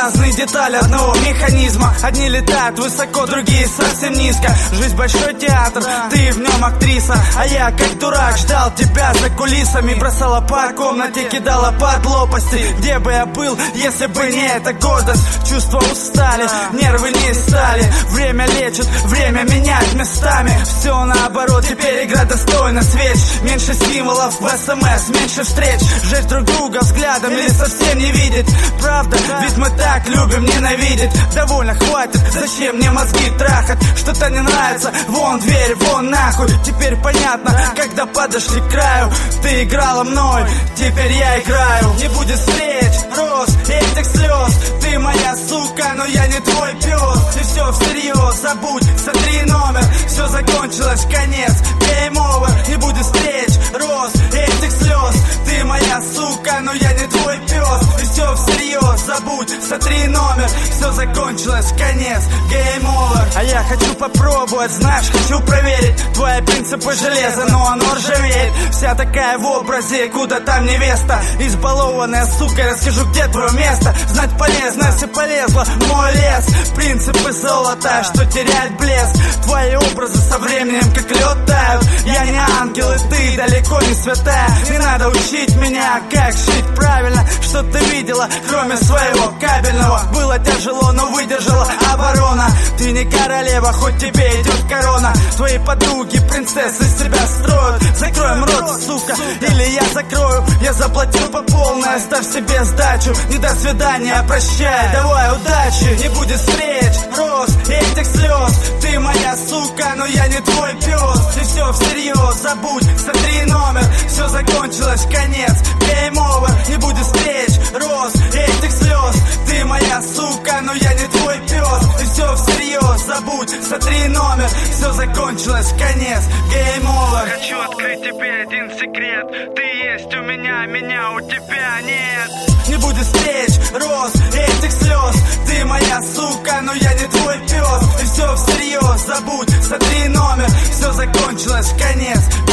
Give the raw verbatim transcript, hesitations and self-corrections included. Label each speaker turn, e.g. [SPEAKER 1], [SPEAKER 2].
[SPEAKER 1] разные детали одного механизма. Одни летают высоко, другие совсем низко. Жизнь большой театр, ты в нем актриса. А я как дурак ждал тебя за кулисами. Бросала по комнате, кидала под лопасти. Где бы я был, если бы не эта гордость? Чувства устали, нервы не стали. Время лечит, время менять местами. Все наоборот, теперь игра достойна свеч. Меньше символов в смс, меньше встреч. Жечь друг друга взглядом или совсем не видеть. Правда, ведь мы так любим ненавидеть. Довольно, хватит, зачем мне мозги трахать? Что-то не нравится, вон дверь, вон нахуй. Теперь понятно, когда подошли к краю. Ты играла мной, теперь я играю. Не будет встреч, роз, этих слез. Ты моя сука, но я не твой пес. И все всерьез, забудь, сотри номер. Все закончилось, конец, game over. Не будет встреч, роз, этих слез. Ты моя сука, но я не твой пес. И все всерьез, забудь, сотри номер. Все закончилось, конец, game over. А я хочу попробовать, знаешь, хочу проверить твои принципы железа, но оно ржавеет. Вся такая в образе, куда там невеста. Избалованная сука, расскажу, где твое место. Знать полезно, если полезла в мой лес. Принципы золота, что терять блеск. Твои образы со временем как лед тают. Я не ангел, и ты далеко не святая. Не надо учить меня, как жить правильно. Что ты видела, кроме своего кабельного? Было тяжело, но выдержала оборона. Ты не королева, хоть тебе идет корона. Твои подруги, принцессы из тебя строят. Закроем рот, сука, или я закрою. Я заплатил по полной, оставь себе сдачу. Не до свидания, прощай, давай удачи. Не будет встреч, роз, этих слез. Ты моя сука, но я не твой пес. И все всерьез, забудь, сотри номер. Все закончилось, конец, game over. Не будет встреч, роз, этих слез. Ты моя сука, но я не твой пес. И все всерьез, забудь, сотри номер. Все закончилось, конец, game over.
[SPEAKER 2] Хочу открыть тебе один секрет. Ты есть у меня, меня у тебя нет.
[SPEAKER 1] Не будет встреч, роз, этих слез. Ты моя сука, но я не твой пес. И все всерьез, забудь, сотри номер. Все закончилось, конец,